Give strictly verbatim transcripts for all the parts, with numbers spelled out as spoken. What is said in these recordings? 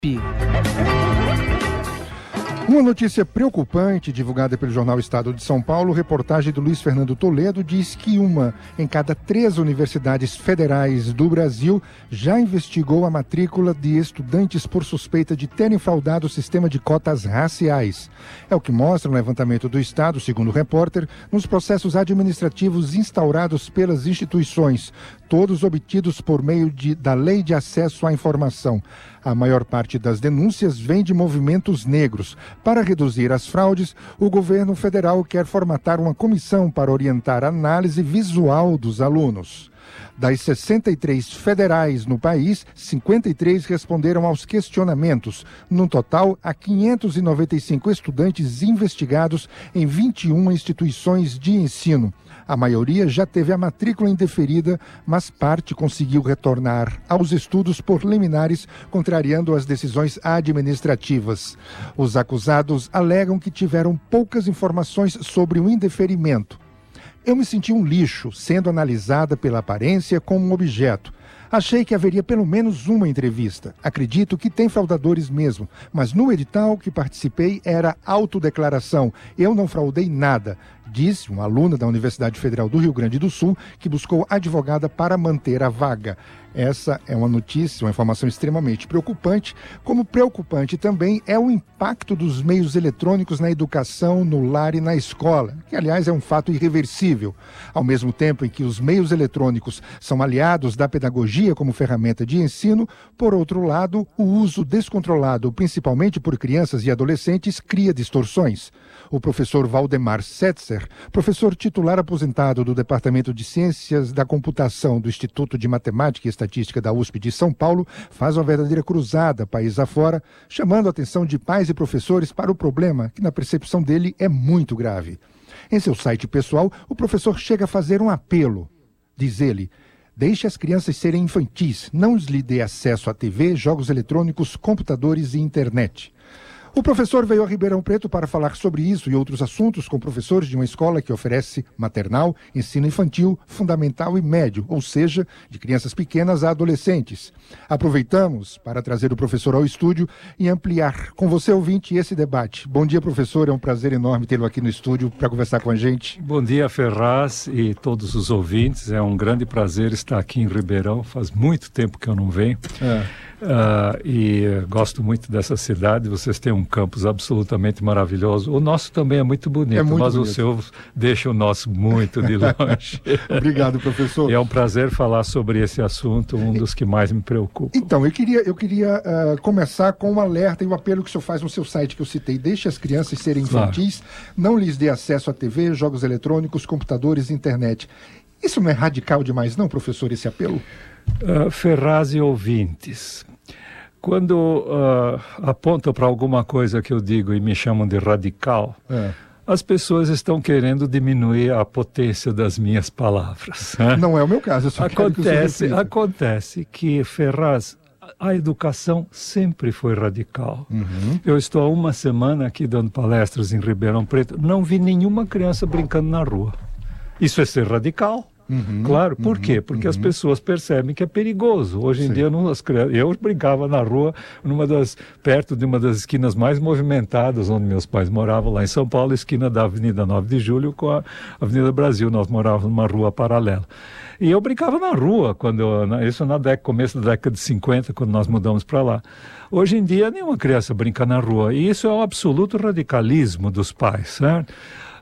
Uma notícia preocupante divulgada pelo jornal Estado de São Paulo, reportagem do Luiz Fernando Toledo, diz que uma em cada três universidades federais do Brasil já investigou a matrícula de estudantes por suspeita de terem fraudado o sistema de cotas raciais. É o que mostra o levantamento do Estado, segundo o repórter, nos processos administrativos instaurados pelas instituições, todos obtidos por meio de, da Lei de Acesso à Informação. A maior parte das denúncias vem de movimentos negros. Para reduzir as fraudes, o governo federal quer formatar uma comissão para orientar a análise visual dos alunos. Das sessenta e três federais no país, cinquenta e três responderam aos questionamentos. No total, há quinhentos e noventa e cinco estudantes investigados em vinte e uma instituições de ensino. A maioria já teve a matrícula indeferida, mas parte conseguiu retornar aos estudos por liminares, contrariando as decisões administrativas. Os acusados alegam que tiveram poucas informações sobre o indeferimento. Eu me senti um lixo, sendo analisada pela aparência como um objeto. Achei que haveria pelo menos uma entrevista. Acredito que tem fraudadores mesmo, mas no edital que participei era autodeclaração. Eu não fraudei nada, disse uma aluna da Universidade Federal do Rio Grande do Sul que buscou advogada para manter a vaga. Essa é uma notícia, uma informação extremamente preocupante. Como preocupante também é o impacto dos meios eletrônicos na educação, no lar e na escola, que aliás é um fato irreversível. Ao mesmo tempo em que os meios eletrônicos são aliados da pedagogia como ferramenta de ensino, por outro lado, o uso descontrolado, principalmente por crianças e adolescentes, cria distorções. O professor Valdemar Setzer, professor titular aposentado do Departamento de Ciências da Computação do Instituto de Matemática e Estatística da U S P de São Paulo, faz uma verdadeira cruzada país afora, chamando a atenção de pais e professores para o problema, que na percepção dele é muito grave. Em seu site pessoal, o professor chega a fazer um apelo. Diz ele: deixe as crianças serem infantis, não lhes dê acesso a T V, jogos eletrônicos, computadores e internet. O professor veio a Ribeirão Preto para falar sobre isso e outros assuntos com professores de uma escola que oferece maternal, ensino infantil, fundamental e médio, ou seja, de crianças pequenas a adolescentes. Aproveitamos para trazer o professor ao estúdio e ampliar com você, ouvinte, esse debate. Bom dia, professor, é um prazer enorme tê-lo aqui no estúdio para conversar com a gente. Bom dia, Ferraz e todos os ouvintes, é um grande prazer estar aqui em Ribeirão, faz muito tempo que eu não venho. É. Uh, e uh, gosto muito dessa cidade, vocês têm um campus absolutamente maravilhoso. O nosso também é muito bonito, é muito mas bonito. O seu deixa o nosso muito de longe. Obrigado, professor. E é um prazer falar sobre esse assunto, um dos que mais me preocupa. Então, eu queria, eu queria uh, começar com um alerta e um apelo que o senhor faz no seu site que eu citei. Deixe as crianças serem infantis, claro. Não lhes dê acesso a T V, jogos eletrônicos, computadores e internet. Isso não é radical demais não, professor, esse apelo? Uh, Ferraz e ouvintes, quando uh, apontam para alguma coisa que eu digo e me chamam de radical, é. As pessoas estão querendo diminuir a potência das minhas palavras. Né? Não é o meu caso, eu só acontece, que acontece que, Ferraz, a educação sempre foi radical. Uhum. Eu estou há uma semana aqui dando palestras em Ribeirão Preto, não vi nenhuma criança brincando na rua. Isso é ser radical. Uhum, claro, por uhum, quê? Porque uhum. as pessoas percebem que é perigoso. Hoje em Sim. dia, não, as crianças, eu brincava na rua, numa das, perto de uma das esquinas mais movimentadas, onde meus pais moravam, lá em São Paulo, esquina da Avenida nove de Julho com a Avenida Brasil. Nós morávamos numa rua paralela. E eu brincava na rua, quando eu, isso na década, começo da década de cinquenta, quando nós mudamos para lá. Hoje em dia, nenhuma criança brinca na rua. E isso é um absoluto radicalismo dos pais, certo?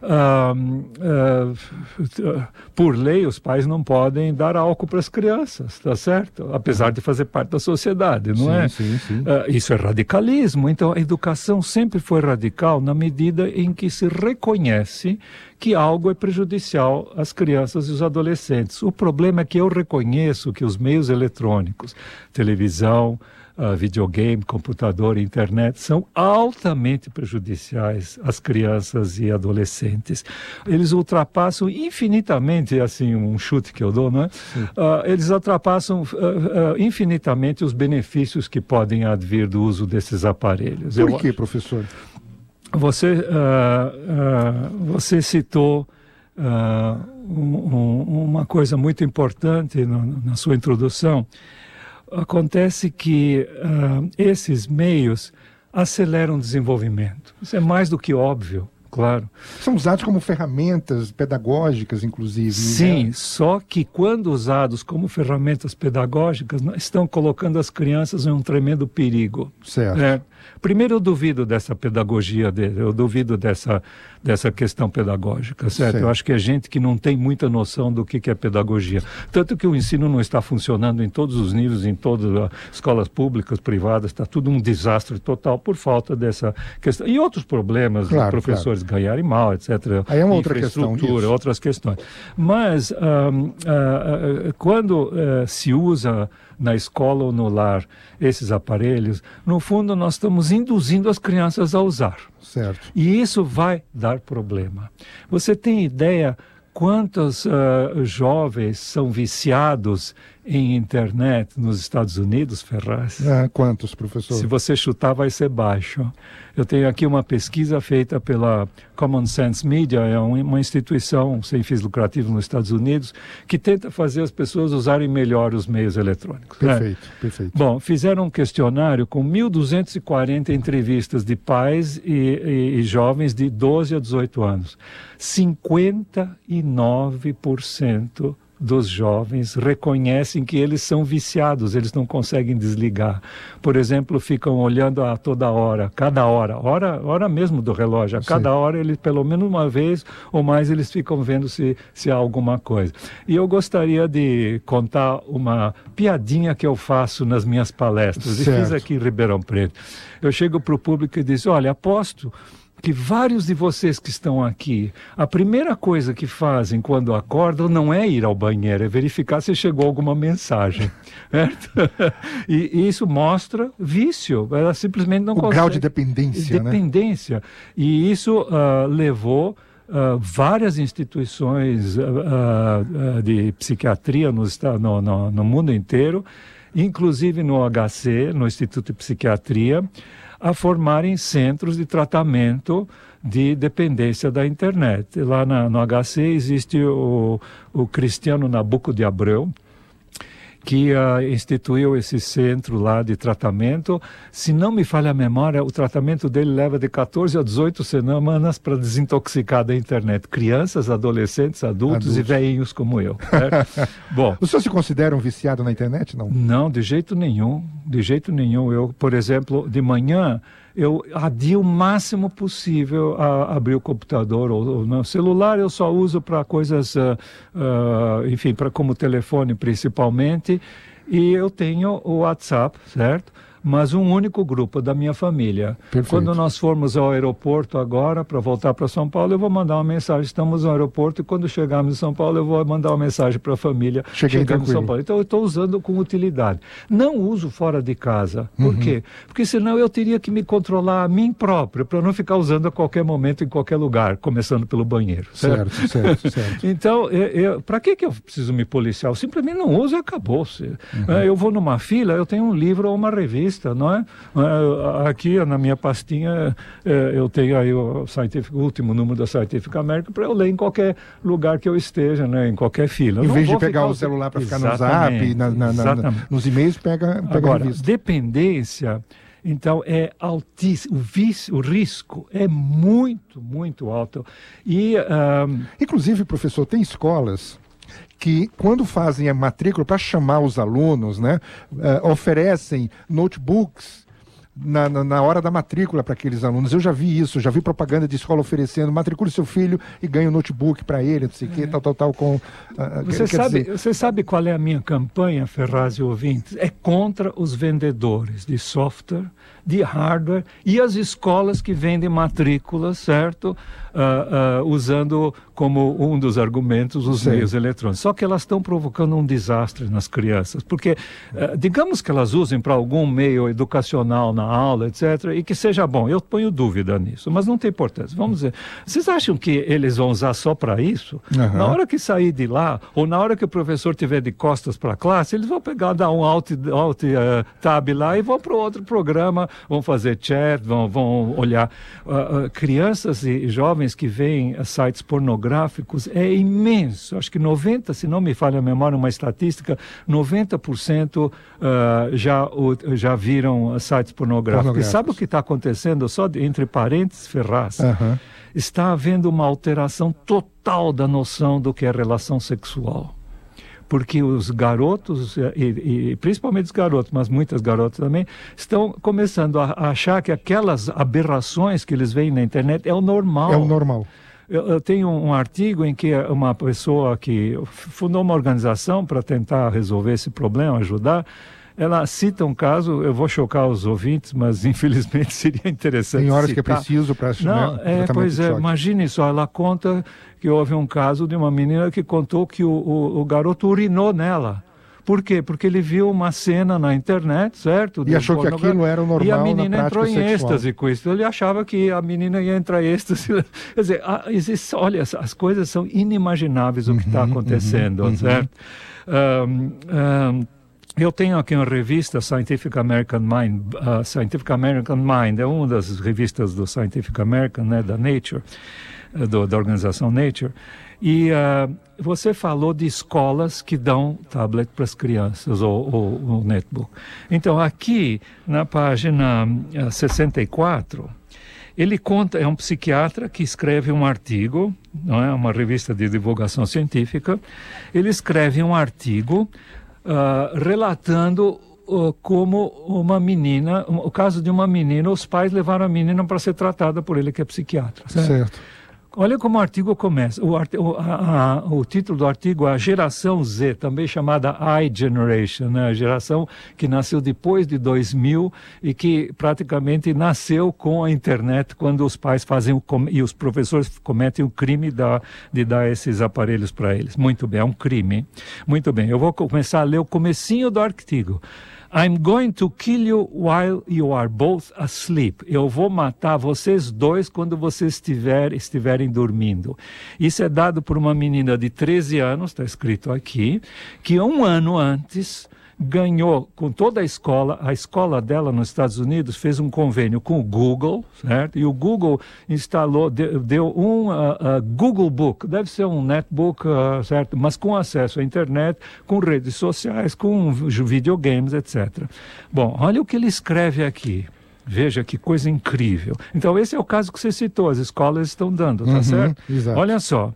Uh, uh, por lei, os pais não podem dar álcool para as crianças, tá certo? Apesar de fazer parte da sociedade, não sim, é? Sim, sim. Uh, isso é radicalismo. Então, a educação sempre foi radical na medida em que se reconhece que algo é prejudicial às crianças e os adolescentes. O problema é que eu reconheço que os meios eletrônicos, televisão, Uh, videogame, computador, internet, são altamente prejudiciais às crianças e adolescentes. Eles ultrapassam infinitamente, assim, um chute que eu dou, não é? Uh, eles ultrapassam uh, uh, infinitamente os benefícios que podem advir do uso desses aparelhos. Por eu que, acho. professor? Você, uh, uh, você citou uh, um, um, uma coisa muito importante no, na sua introdução. acontece que uh, esses meios aceleram o desenvolvimento. Isso é mais do que óbvio, claro. São usados como ferramentas pedagógicas, inclusive. Sim, né? Só que quando usados como ferramentas pedagógicas, estão colocando as crianças em um tremendo perigo. Certo. É, primeiro, eu duvido dessa pedagogia dele, eu duvido dessa, dessa questão pedagógica, certo? certo? Eu acho que é gente que não tem muita noção do que, que é pedagogia. Tanto que o ensino não está funcionando em todos os níveis, em todas as escolas públicas, privadas, está tudo um desastre total por falta dessa questão. E outros problemas, claro, professores claro. ganharem mal, etcétera. Aí é uma outra questão disso. Outras questões. Mas, um, uh, uh, quando uh, se usa na escola ou no lar esses aparelhos, no fundo nós estamos induzindo as crianças a usar. Certo. E isso vai dar problema. Você tem ideia quantos uh, jovens são viciados em internet nos Estados Unidos, Ferraz? Ah, quantos, professor? Se você chutar, vai ser baixo. Eu tenho aqui uma pesquisa feita pela Common Sense Media, é uma instituição sem fins lucrativos nos Estados Unidos, que tenta fazer as pessoas usarem melhor os meios eletrônicos. Perfeito, né? perfeito. Bom, fizeram um questionário com mil duzentas e quarenta entrevistas de pais e, e, e jovens de doze a dezoito anos. cinquenta e nove por cento dos jovens reconhecem que eles são viciados, eles não conseguem desligar. Por exemplo, ficam olhando a toda hora, cada hora, hora, hora mesmo do relógio, a cada Sim. hora, eles, pelo menos uma vez ou mais, eles ficam vendo se, se há alguma coisa. E eu gostaria de contar uma piadinha que eu faço nas minhas palestras, certo. E fiz aqui em Ribeirão Preto. Eu chego para o público e digo, olha, aposto que vários de vocês que estão aqui, a primeira coisa que fazem quando acordam não é ir ao banheiro, é verificar se chegou alguma mensagem. Certo? E, e isso mostra vício. Ela simplesmente não o consegue. O grau de dependência. Dependência. Né? E isso uh, levou uh, várias instituições uh, uh, de psiquiatria no, no, no, no mundo inteiro, inclusive no H C, no Instituto de Psiquiatria, a formarem centros de tratamento de dependência da internet. Lá na, no H C existe o, o Cristiano Nabuco de Abreu, que uh, instituiu esse centro lá de tratamento. Se não me falha a memória, o tratamento dele leva de quatorze a dezoito semanas para desintoxicar da internet crianças, adolescentes, adultos, adultos. e velhinhos como eu. Né? Bom, o senhor se considera um viciado na internet, não? Não, de jeito nenhum, de jeito nenhum. Eu, por exemplo, de manhã, eu adio o máximo possível a abrir o computador ou, ou no celular. Eu só uso para coisas, uh, uh, enfim, para como telefone principalmente. E eu tenho o WhatsApp, certo? Mas um único grupo da minha família. Perfeito. Quando nós formos ao aeroporto agora, para voltar para São Paulo, eu vou mandar uma mensagem. Estamos no aeroporto e quando chegarmos em São Paulo, eu vou mandar uma mensagem para a família. Cheguei Chegamos em São Paulo. Então, eu estou usando com utilidade. Não uso fora de casa. Por uhum. quê? Porque senão eu teria que me controlar a mim próprio, para não ficar usando a qualquer momento, em qualquer lugar, começando pelo banheiro. Certo, certo, certo. certo. Então, para que, que eu preciso me policiar? Eu simplesmente não uso e acabou-se. Uhum. Eu vou numa fila, eu tenho um livro ou uma revista. Não é? Aqui na minha pastinha eu tenho aí o, Scientific, o último número da Scientific American para eu ler em qualquer lugar que eu esteja, né? Em qualquer fila. Em vez de pegar o celular para ficar no Zap, na, na, na, nos e-mails, pega, pega Agora, a revista. Dependência, então, é altíssimo. O, vício, o risco é muito, muito alto. E, um... Inclusive, professor, tem escolas que, quando fazem a matrícula para chamar os alunos, né, uh, oferecem notebooks na, na, na hora da matrícula para aqueles alunos. Eu já vi isso, já vi propaganda de escola oferecendo, matricule seu filho e ganhe um notebook para ele, não sei o é. que, tal, tal, tal. Com, uh, você, quer sabe, dizer... você sabe qual é a minha campanha, Ferraz e ouvintes? É contra os vendedores de software, de hardware e as escolas que vendem matrículas, certo? Uh, uh, usando como um dos argumentos os Sim. meios eletrônicos. Só que elas estão provocando um desastre nas crianças, porque uh, digamos que elas usem para algum meio educacional na aula, etcétera, e que seja bom. Eu ponho dúvida nisso, mas não tem importância. Vamos dizer, vocês acham que eles vão usar só para isso? Uhum. Na hora que sair de lá, ou na hora que o professor estiver de costas para a classe, eles vão pegar, dar um alt, alt uh, tab lá e vão para outro programa, vão fazer chat, vão, vão olhar. Uh, uh, crianças e jovens que veem uh, sites pornográficos pornográficos é imenso. Acho que noventa por cento, se não me falha a memória, uma estatística, noventa por cento uh, já, uh, já viram sites pornográficos. pornográficos. E sabe o que está acontecendo? Só de, entre parênteses, Ferraz, uhum. está havendo uma alteração total da noção do que é relação sexual. Porque os garotos, e, e principalmente os garotos, mas muitas garotas também, estão começando a, a achar que aquelas aberrações que eles veem na internet é o normal. É o normal. Eu, eu tenho um artigo em que uma pessoa que fundou uma organização para tentar resolver esse problema, ajudar, ela cita um caso, eu vou chocar os ouvintes, mas infelizmente seria interessante Tem horas citar. que é preciso para... Não, né, é, pois é, imagine só, ela conta que houve um caso de uma menina que contou que o, o, o garoto urinou nela. Por quê? Porque ele viu uma cena na internet, certo? E achou que aquilo era o normal. E a menina na entrou em sexual. êxtase com isso. Ele achava que a menina ia entrar em êxtase. Quer dizer, existe, olha, as coisas são inimagináveis o que está uhum, acontecendo, uhum, certo? Uhum. Um, um, Eu tenho aqui uma revista, Scientific American Mind. Uh, Scientific American Mind é uma das revistas do Scientific American, né, da Nature, uh, do, da organização Nature. E uh, você falou de escolas que dão tablet para as crianças, ou, ou, ou netbook. Então, aqui, na página uh, sessenta e quatro... ele conta, é um psiquiatra que escreve um artigo, não é uma revista de divulgação científica, ele escreve um artigo Uh, relatando uh, como uma menina, um, o caso de uma menina, os pais levaram a menina para ser tratada por ele, que é psiquiatra. Certo? certo. Olha como o artigo começa. O, art, o, a, a, o título do artigo é a Geração Z, também chamada I-Generation, né? A geração que nasceu depois de dois mil e que praticamente nasceu com a internet, quando os pais fazem o, e os professores cometem o crime da, de dar esses aparelhos para eles. Muito bem, é um crime. Muito bem, eu vou começar a ler o comecinho do artigo. I'm going to kill you while you are both asleep. Eu vou matar vocês dois quando vocês estiver, estiverem dormindo. Isso é dado por uma menina de treze anos, está escrito aqui, que um ano antes ganhou com toda a escola, a escola dela nos Estados Unidos fez um convênio com o Google, certo? E o Google instalou, deu, deu um uh, uh, Google Book, deve ser um netbook, uh, certo? Mas com acesso à internet, com redes sociais, com videogames, etcétera. Bom, olha o que ele escreve aqui. Veja que coisa incrível. Então, esse é o caso que você citou, as escolas estão dando, tá uhum, certo? Exato. Olha só.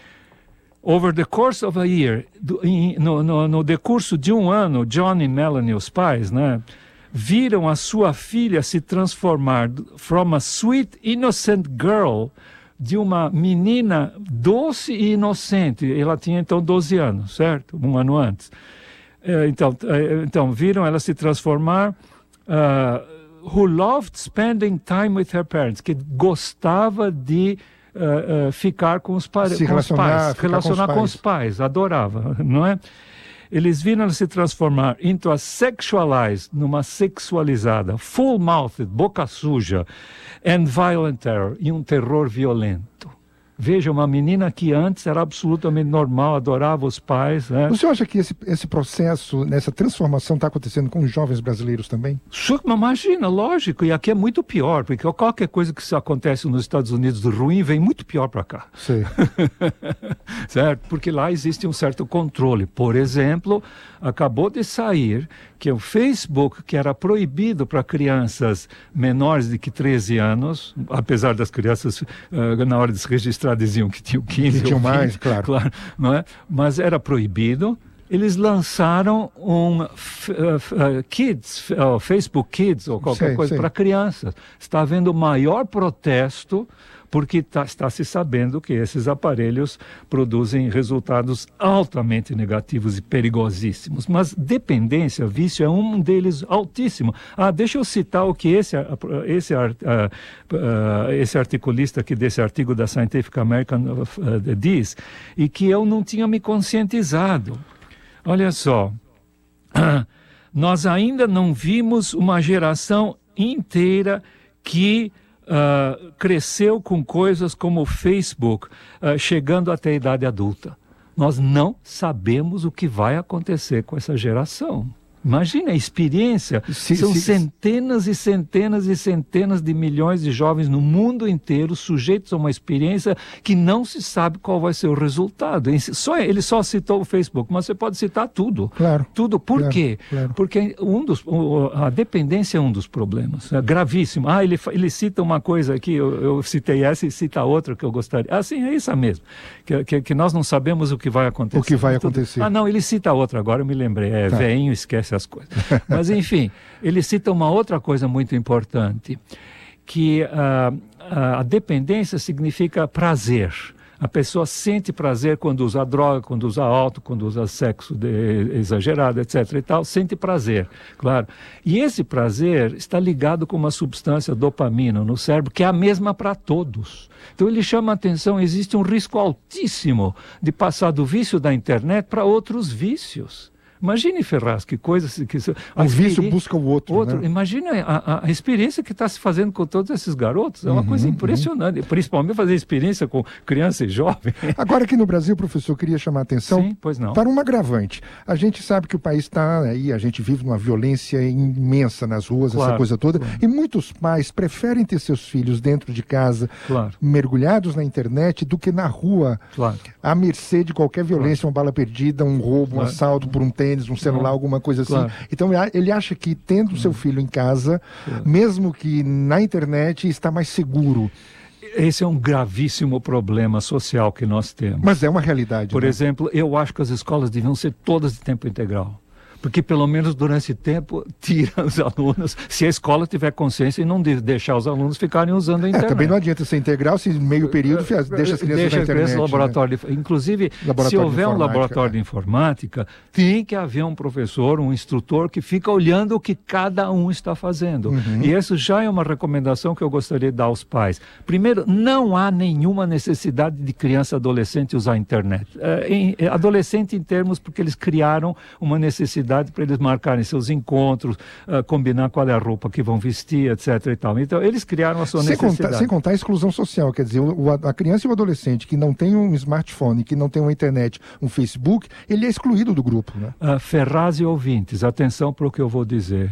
Over the course of a year, do, in, no, no, no decurso de um ano, John e Melanie, os pais, né, viram a sua filha se transformar from a sweet, innocent girl, de uma menina doce e inocente. Ela tinha então doze anos, certo? Um ano antes. É, então, é, então, viram ela se transformar... Uh, who loved spending time with her parents, que gostava de Uh, uh, ficar com os, pa se com os pais, relacionar com os, com os pais, adorava, não é? Eles viram ela se transformar into a sexualized, numa sexualizada, full-mouthed, boca suja, and violent terror, e um terror violento. Veja, uma menina que antes era absolutamente normal, adorava os pais. Né? Você acha que esse, esse processo, essa transformação está acontecendo com os jovens brasileiros também? Imagina, lógico, e aqui é muito pior, porque qualquer coisa que acontece nos Estados Unidos de ruim vem muito pior para cá. Sim. Certo? Porque lá existe um certo controle. Por exemplo, acabou de sair que o Facebook, que era proibido para crianças menores de que treze anos, apesar das crianças, uh, na hora de se registrar, diziam que tinham quinze que tinham ou vinte, mais, claro. claro, não é? Mas era proibido. Eles lançaram um uh, uh, Kids, uh, Facebook Kids, ou qualquer sei, coisa, para crianças. Está havendo o maior protesto, porque tá, está se sabendo que esses aparelhos produzem resultados altamente negativos e perigosíssimos. Mas dependência, vício, é um deles altíssimo. Ah, deixa eu citar o que esse, esse, uh, uh, esse articulista aqui desse artigo da Scientific American uh, diz, e que eu não tinha me conscientizado. Olha só, nós ainda não vimos uma geração inteira que uh, cresceu com coisas como o Facebook, uh, chegando até a idade adulta. Nós não sabemos o que vai acontecer com essa geração. Imagina a experiência. Se, São se, centenas e centenas e centenas de milhões de jovens no mundo inteiro sujeitos a uma experiência que não se sabe qual vai ser o resultado. Só, ele só citou o Facebook, mas você pode citar tudo. Claro. Tudo. Por claro, quê? Claro. Porque um dos, a dependência é um dos problemas. É gravíssimo. Ah, ele, ele cita uma coisa aqui, eu, eu citei essa e cita outra que eu gostaria. Ah, sim, é isso mesmo. Que, que, que nós não sabemos o que vai acontecer. O que vai acontecer. Ah, não, ele cita outra, agora eu me lembrei. É, tá. Veinho, esquece as coisas. Mas, enfim, ele cita uma outra coisa muito importante, que uh, a dependência significa prazer. A pessoa sente prazer quando usa droga, quando usa álcool, quando usa sexo de, exagerado, etc e tal, sente prazer, claro. E esse prazer está ligado com uma substância dopamina no cérebro, que é a mesma para todos. Então ele chama a atenção, existe um risco altíssimo de passar do vício da internet para outros vícios. Imagine, Ferraz, que coisa... Que, um vício busca o outro, outro né? Imagine a, a experiência que está se fazendo com todos esses garotos. É uma uhum, coisa impressionante. Uhum. Principalmente fazer experiência com criança e jovem. Agora aqui no Brasil, professor, eu queria chamar a atenção Sim, pois não. para um agravante. A gente sabe que o país está aí, a gente vive numa violência imensa nas ruas, claro, essa coisa toda. Claro. E muitos pais preferem ter seus filhos dentro de casa, claro, mergulhados na internet, do que na rua, claro, à mercê de qualquer violência, claro, uma bala perdida, um roubo, claro, um assalto por um tênis, um celular, alguma coisa assim. Claro. Então ele acha que tendo seu filho em casa, claro, mesmo que na internet, está mais seguro. Esse é um gravíssimo problema social que nós temos. Mas é uma realidade. Por né? exemplo, eu acho que as escolas deviam ser todas de tempo integral. Porque pelo menos durante esse tempo tira os alunos, se a escola tiver consciência e não de deixar os alunos ficarem usando a internet. É, também não adianta ser integral se meio período deixa as crianças deixa na internet. No laboratório, né? de, inclusive, laboratório se houver um laboratório é. de informática, tem que haver um professor, um instrutor que fica olhando o que cada um está fazendo. Uhum. E isso já é uma recomendação que eu gostaria de dar aos pais. Primeiro, não há nenhuma necessidade de criança e adolescente usar a internet. É, em, adolescente em termos porque eles criaram uma necessidade para eles marcarem seus encontros, uh, combinar qual é a roupa que vão vestir, etc e tal. Então, eles criaram a sua sem necessidade. Contar, sem contar a exclusão social, quer dizer, o, a criança e o adolescente que não tem um smartphone, que não tem uma internet, um Facebook, ele é excluído do grupo, né? Uh, Ferraz e ouvintes, atenção para o que eu vou dizer.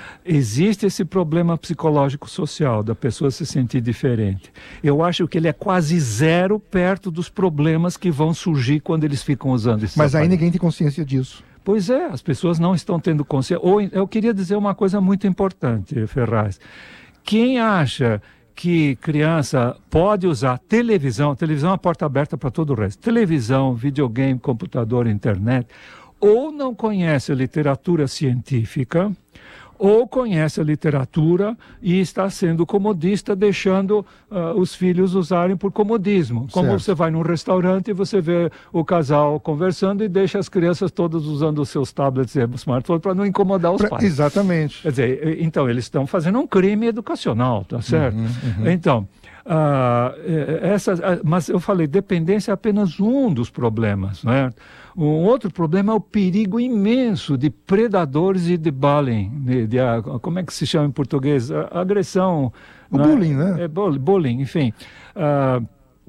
Existe esse problema psicológico social da pessoa se sentir diferente. Eu acho que ele é quase zero perto dos problemas que vão surgir quando eles ficam usando esse Mas aparelho. Aí ninguém tem consciência disso. Pois é, as pessoas não estão tendo consciência. Ou eu queria dizer uma coisa muito importante, Ferraz. Quem acha que criança pode usar televisão, televisão é uma porta aberta para todo o resto, televisão, videogame, computador, internet, ou não conhece a literatura científica, ou conhece a literatura e está sendo comodista, deixando uh, os filhos usarem por comodismo. Como certo. Você vai num restaurante e você vê o casal conversando e deixa as crianças todas usando os seus tablets e smartphones para não incomodar os pra, pais. Exatamente. Quer dizer, então eles estão fazendo um crime educacional, tá certo? Uhum, uhum. Então, uh, essa, uh, mas eu falei, dependência é apenas um dos problemas, né? Um outro problema é o perigo imenso de predadores e de bullying, de, de, de, como é que se chama em português? A, agressão. O bullying, né? É, bullying, enfim. Uh,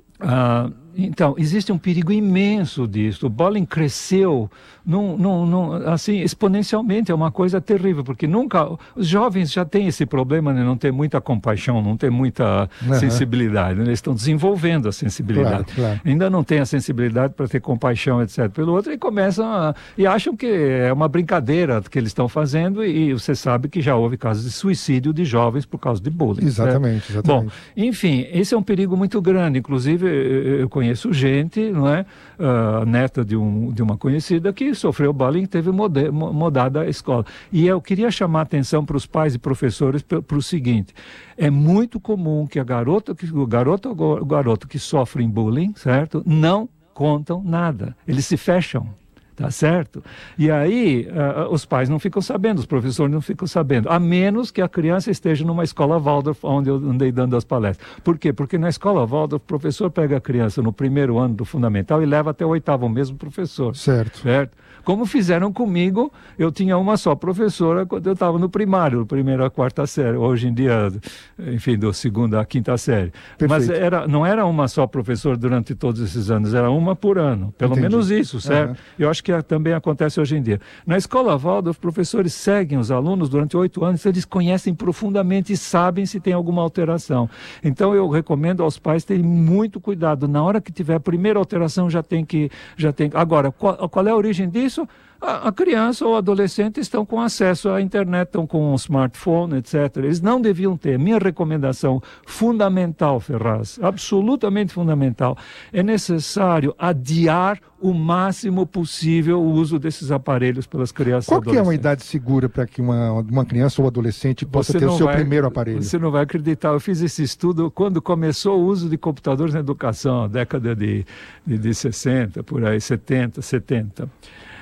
uh, então, existe um perigo imenso disso. O bullying cresceu num, num, num, assim, exponencialmente, é uma coisa terrível, porque nunca... Os jovens já têm esse problema de não ter muita compaixão, não ter muita uhum. sensibilidade. Né? Eles estão desenvolvendo a sensibilidade. Claro, claro. Ainda não têm a sensibilidade para ter compaixão, etcétera pelo outro, e começam a... E acham que é uma brincadeira que eles estão fazendo, e você sabe que já houve casos de suicídio de jovens por causa de bullying. Exatamente, né? exatamente. Bom, enfim, esse é um perigo muito grande. Inclusive, eu conheço gente, não é? Uh, neta de, um, de uma conhecida que sofreu bullying e teve mode, mudada a escola. E eu queria chamar a atenção para os pais e professores para o seguinte: é muito comum que a garota, que o garoto ou o garoto que sofrem bullying, certo? Não contam nada. Eles se fecham. Tá certo? E aí, uh, os pais não ficam sabendo, os professores não ficam sabendo, a menos que a criança esteja numa escola Waldorf, onde eu andei dando as palestras. Por quê? Porque na escola Waldorf, o professor pega a criança no primeiro ano do fundamental e leva até o oitavo, o mesmo professor. Certo. Certo? como fizeram comigo. Eu tinha uma só professora quando eu estava no primário, primeira a quarta série, hoje em dia, enfim, do segunda à quinta série. Perfeito. Mas era, não era uma só professora durante todos esses anos, era uma por ano, pelo Entendi. menos isso, certo? Uhum. Eu acho que também acontece hoje em dia. Na escola Waldorf, os professores seguem os alunos durante oito anos, eles conhecem profundamente e sabem se tem alguma alteração. Então eu recomendo aos pais terem muito cuidado. Na hora que tiver a primeira alteração, já tem que... Já tem... Agora, qual, qual é a origem disso? A, a criança ou adolescente estão com acesso à internet, estão com um smartphone, etcétera. Eles não deviam ter. Minha recomendação fundamental, Ferraz, absolutamente fundamental, é necessário adiar o máximo possível o uso desses aparelhos pelas crianças e adolescentes. Qual que é uma idade segura para que uma, uma criança ou adolescente possa você ter o seu vai, primeiro aparelho? Você não vai acreditar. Eu fiz esse estudo quando começou o uso de computadores na educação, década de, de, de sessenta, por aí, setenta, setenta.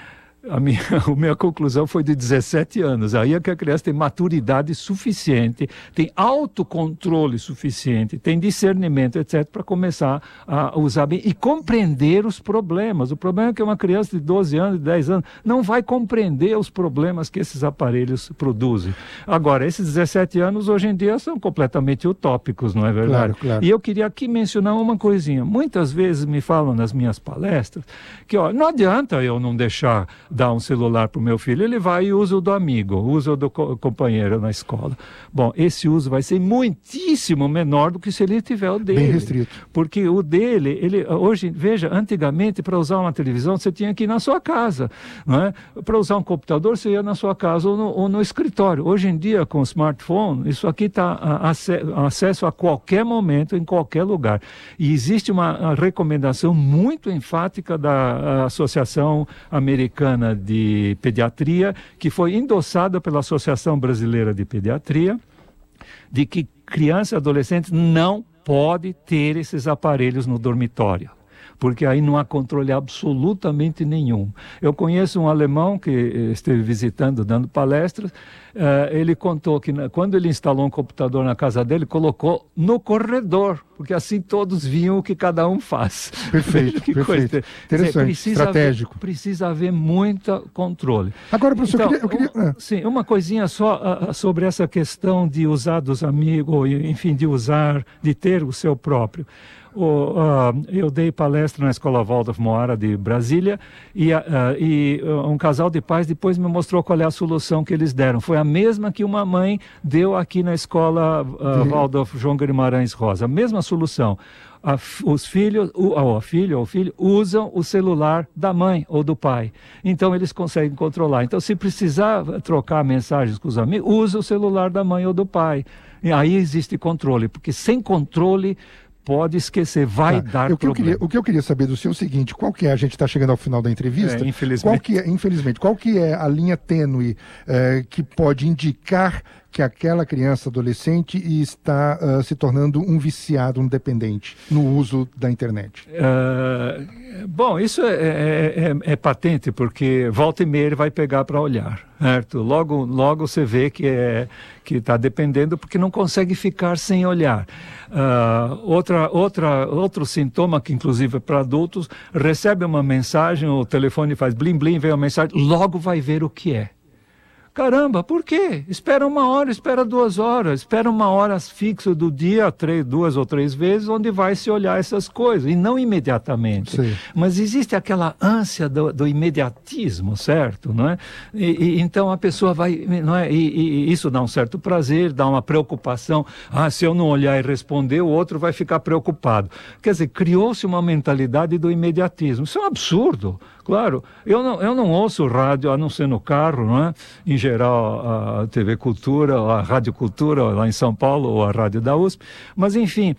A minha, a minha conclusão foi de dezessete anos. Aí é que a criança tem maturidade suficiente, tem autocontrole suficiente, tem discernimento, etcétera, para começar a usar bem e compreender os problemas. O problema é que uma criança de doze anos, de dez anos, não vai compreender os problemas que esses aparelhos produzem. Agora, esses dezessete anos, hoje em dia, são completamente utópicos, não é verdade? Claro, claro. E eu queria aqui mencionar uma coisinha. Muitas vezes me falam nas minhas palestras que, ó, não adianta eu não deixar dar um celular para o meu filho, ele vai e usa o do amigo, usa o do co companheiro na escola. Bom, esse uso vai ser muitíssimo menor do que se ele tiver o dele. Bem restrito. Porque o dele, ele, hoje, veja, antigamente para usar uma televisão você tinha que ir na sua casa, não é? Para usar um computador você ia na sua casa ou no, ou no escritório. Hoje em dia, com o smartphone, isso aqui está acesso a qualquer momento, em qualquer lugar. E existe uma recomendação muito enfática da Associação Americana de Pediatria, que foi endossada pela Associação Brasileira de Pediatria, de que criança e adolescente não pode ter esses aparelhos no dormitório, porque aí não há controle absolutamente nenhum. Eu conheço um alemão que esteve visitando, dando palestras, uh, ele contou que na, quando ele instalou um computador na casa dele, colocou no corredor, porque assim todos viam o que cada um faz. Perfeito, que perfeito. Coisa. Interessante, precisa estratégico. Haver, precisa haver muito controle. Agora, professor, então, eu queria... Eu queria... Um, sim, uma coisinha só uh, sobre essa questão de usar dos amigos, ou, enfim, de usar, de ter o seu próprio. O, uh, eu dei palestra na Escola Waldorf Moara de Brasília e, uh, e uh, um casal de pais depois me mostrou qual é a solução que eles deram. Foi a mesma que uma mãe deu aqui na Escola uh, Waldorf João Guimarães Rosa. A mesma solução. A, os filhos, o, a filha ou o filho usam o celular da mãe ou do pai. Então eles conseguem controlar. Então se precisar trocar mensagens com os amigos, usa o celular da mãe ou do pai. E aí existe controle, porque sem controle pode esquecer, vai tá. dar o que problema. Eu queria, o que eu queria saber do senhor é o seguinte, qual que é, a gente está chegando ao final da entrevista, é, infelizmente. Qual que é, infelizmente, qual que é a linha tênue eh, que pode indicar que aquela criança, adolescente, está uh, se tornando um viciado, um dependente no uso da internet? Uh, bom, isso é, é, é, é patente, porque volta e meia ele vai pegar para olhar, certo? Logo, logo você vê que é, que está dependendo porque não consegue ficar sem olhar. Uh, outra, outra, outro sintoma, que inclusive é para adultos, recebe uma mensagem, o telefone faz blim blim, vem a mensagem, logo vai ver o que é. Caramba, por quê? Espera uma hora, espera duas horas, espera uma hora fixa do dia, três, duas ou três vezes, onde vai se olhar essas coisas, e não imediatamente. Sim. Mas existe aquela ânsia do, do imediatismo, certo? Não é? E, e, então a pessoa vai, não é? E, e isso dá um certo prazer, dá uma preocupação. Ah, se eu não olhar e responder, o outro vai ficar preocupado. Quer dizer, criou-se uma mentalidade do imediatismo. Isso é um absurdo. Claro, eu não, eu não ouço rádio, a não ser no carro, não é? Em geral, a T V Cultura, a Rádio Cultura, lá em São Paulo, ou a Rádio da U S P. Mas, enfim,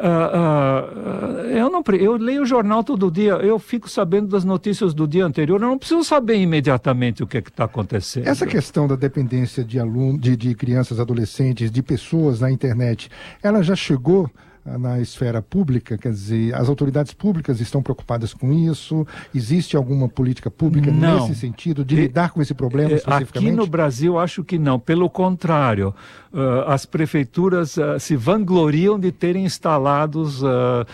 uh, uh, eu, não, eu leio o jornal todo dia, eu fico sabendo das notícias do dia anterior, eu não preciso saber imediatamente o que está acontecendo. Essa questão da dependência de, aluno, de, de crianças, adolescentes, de pessoas na internet, ela já chegou na esfera pública? Quer dizer, as autoridades públicas estão preocupadas com isso? Existe alguma política pública não. nesse sentido, de lidar com esse problema especificamente? Aqui no Brasil, acho que não. Pelo contrário, uh, as prefeituras uh, se vangloriam de terem instalados, uh,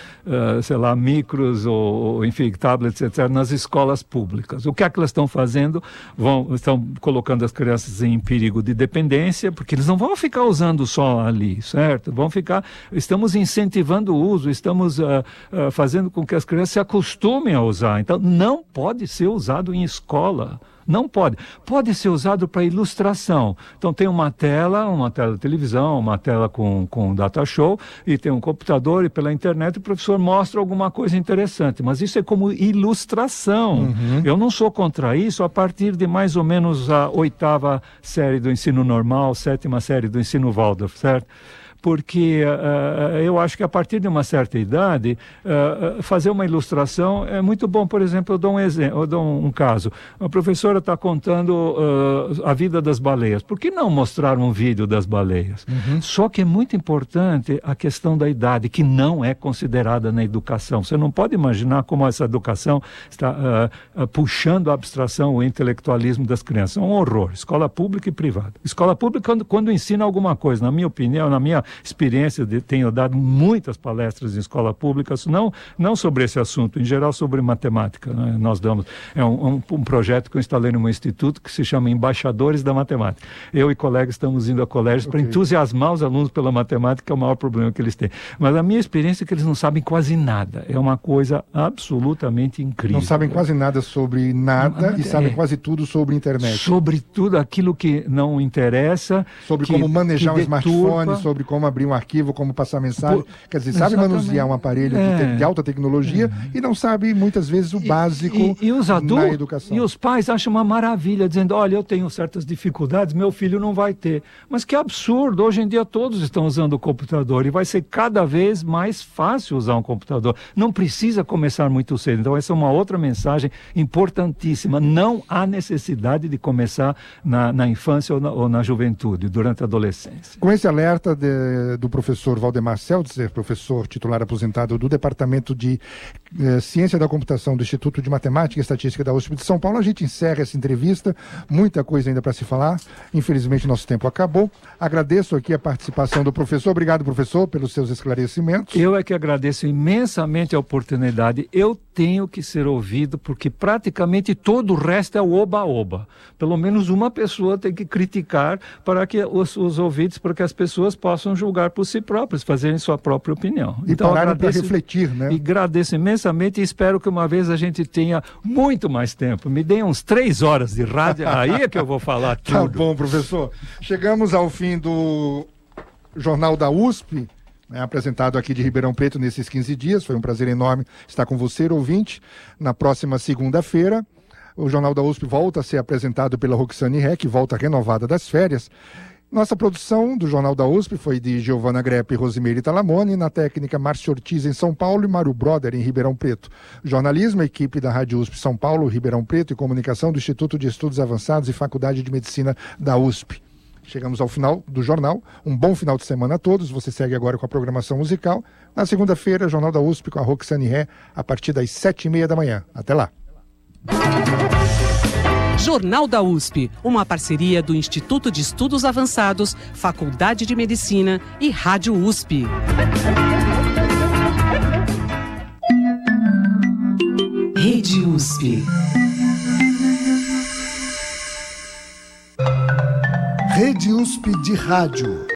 uh, sei lá, micros ou, ou, enfim, tablets, etcétera, nas escolas públicas. O que é que elas estão fazendo? Vão, estão colocando as crianças em perigo de dependência, porque eles não vão ficar usando só ali, certo? Vão ficar... Estamos incentivando o uso, estamos uh, uh, fazendo com que as crianças se acostumem a usar. Então, não pode ser usado em escola. Não pode. Pode ser usado para ilustração. Então tem uma tela, uma tela de televisão, uma tela com, com data show, e tem um computador, e pela internet o professor mostra alguma coisa interessante. Mas isso é como ilustração. Uhum. Eu não sou contra isso a partir de mais ou menos a oitava série do ensino normal, sétima série do ensino Waldorf, certo? Porque uh, eu acho que a partir de uma certa idade, uh, fazer uma ilustração é muito bom. Por exemplo, eu dou um, exemplo, eu dou um, um caso. A professora está contando uh, a vida das baleias. Por que não mostrar um vídeo das baleias? Uhum. Só que é muito importante a questão da idade, que não é considerada na educação. Você não pode imaginar como essa educação está uh, uh, puxando a abstração, o intelectualismo das crianças. É um horror. Escola pública e privada. Escola pública, quando, quando ensina alguma coisa, na minha opinião, na minha experiência, de, tenho dado muitas palestras em escola pública, não, não sobre esse assunto, em geral sobre matemática, né? Nós damos, é um, um, um projeto que eu instalei no meu instituto que se chama Embaixadores da Matemática. Eu e colegas estamos indo a colégios okay. para entusiasmar os alunos pela matemática, que é o maior problema que eles têm. Mas a minha experiência é que eles não sabem quase nada. É uma coisa absolutamente incrível. Não sabem quase nada sobre nada não, e é, sabem quase tudo sobre internet. Sobre tudo aquilo que não interessa. Sobre que, como manejar um smartphone, sobre como abrir um arquivo, como passar mensagem. Por... Quer dizer, sabe Exatamente. manusear um aparelho é. de, de alta tecnologia é. e não sabe, muitas vezes, o básico e, e, e os adultos, na educação. E os pais acham uma maravilha, dizendo, olha, eu tenho certas dificuldades, meu filho não vai ter. Mas que absurdo, hoje em dia todos estão usando o computador e vai ser cada vez mais fácil usar um computador. Não precisa começar muito cedo. Então, essa é uma outra mensagem importantíssima. Não há necessidade de começar na, na infância ou na, ou na juventude, durante a adolescência. Com esse alerta de, do professor Valdemar Seltzer, professor titular aposentado do Departamento de eh, Ciência da Computação do Instituto de Matemática e Estatística da U S P de São Paulo, a gente encerra essa entrevista. Muita coisa ainda para se falar. Infelizmente, nosso tempo acabou. Agradeço aqui a participação do professor. Obrigado, professor, pelos seus esclarecimentos. Eu é que agradeço imensamente a oportunidade. Eu tenho que ser ouvido, porque praticamente todo o resto é o oba-oba. Pelo menos uma pessoa tem que criticar para que os, os ouvidos, para que as pessoas possam julgar por si próprios, fazerem sua própria opinião. E então, pararem para refletir, né? E agradeço imensamente e espero que uma vez a gente tenha muito mais tempo. Me deem uns três horas de rádio, aí é que eu vou falar tudo. Tá bom, professor. Chegamos ao fim do Jornal da U S P, né, apresentado aqui de Ribeirão Preto nesses quinze dias. Foi um prazer enorme estar com você, ouvinte. Na próxima segunda-feira, o Jornal da U S P volta a ser apresentado pela Roxane Ré, que volta renovada das férias. Nossa produção do Jornal da U S P foi de Giovana Grepp e Rosimeire Talamone, na técnica Márcio Ortiz em São Paulo e Mário Broder em Ribeirão Preto. Jornalismo, equipe da Rádio U S P São Paulo, Ribeirão Preto, e comunicação do Instituto de Estudos Avançados e Faculdade de Medicina da U S P. Chegamos ao final do jornal. Um bom final de semana a todos. Você segue agora com a programação musical. Na segunda-feira, Jornal da U S P com a Roxane Ré, a partir das sete e meia da manhã. Até lá. Jornal da U S P, uma parceria do Instituto de Estudos Avançados, Faculdade de Medicina e Rádio U S P. Rede U S P. Rede U S P de Rádio.